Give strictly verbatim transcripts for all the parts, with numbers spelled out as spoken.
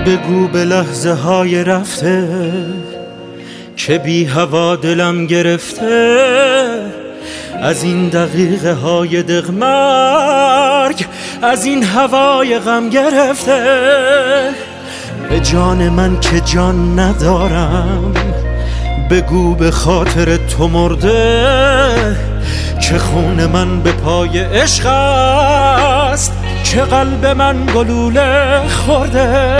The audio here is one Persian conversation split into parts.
بگو به لحظه های رفته که بی هوا دلم گرفته، از این دقیقه های دقمرگ، از این هوای غم گرفته. به جان من که جان ندارم، بگو به خاطر تو مرده، که خون من به پای عشق است، که قلب من گلوله خورده.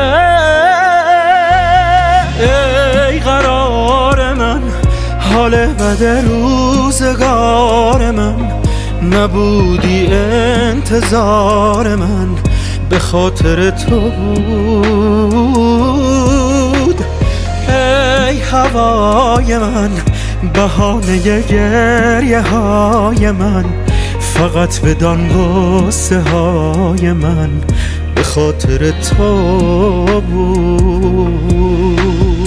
ای قرار من، حال بد روزگار من، نبودی انتظار من به خاطر تو بود. ای هوای من، بهانه گریه های من، فقط بدان غصه های من به خاطر تو بود.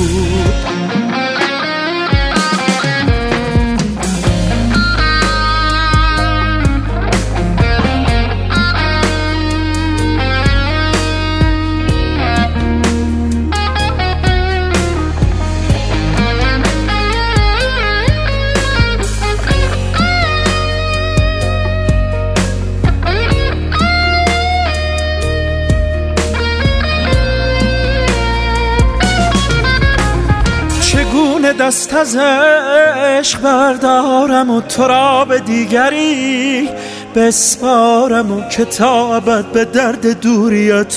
چگونه دست از عشق بردارم و تو را به دیگری بسپارم، و که تا ابد به درد دوریت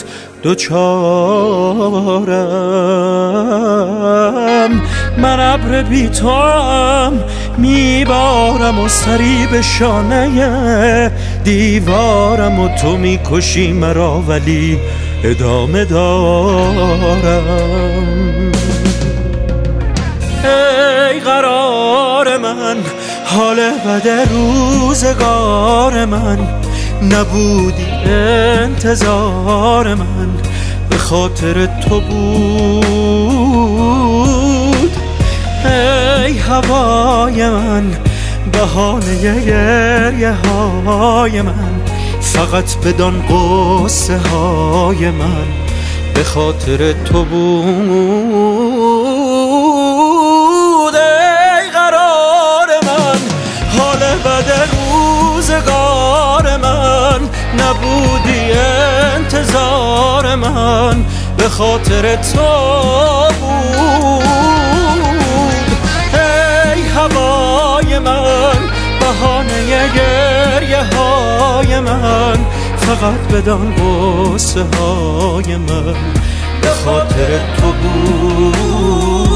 دوچارم. من ابر بی تو هم میبارم و سری به شانه دیوارم، و تو میکشی مرا ولی ادامه دارم. ای قرار من، حال بد روزگار من، نبودی انتظار من به خاطر تو بود. ای هوای من، بهانه گریه های من، فقط بدان غصه های من به خاطر تو بود. روزگار من، نبودی انتظار من به خاطر تو بود. ای هوای من، بهانه گریه های من، فقط بدان غصه های من به خاطر تو بود.